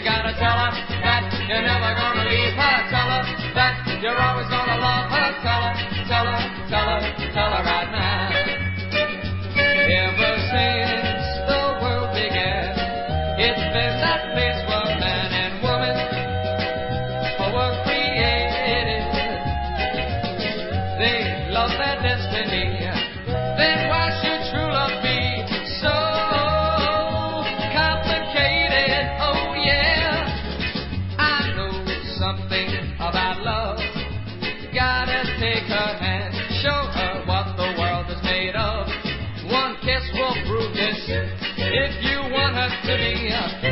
gotta tell her that you're never gonna leave her. Tell her that you're always gonna love her. Tell her, tell her, tell her, tell her right now. Ever since the world began, it's been that place where man and woman were created. They love their destiny. Then why should true love be so complicated? Oh yeah, I know something about love. Gotta take her hand, show her what the world is made of. One kiss will prove this. If you want her to be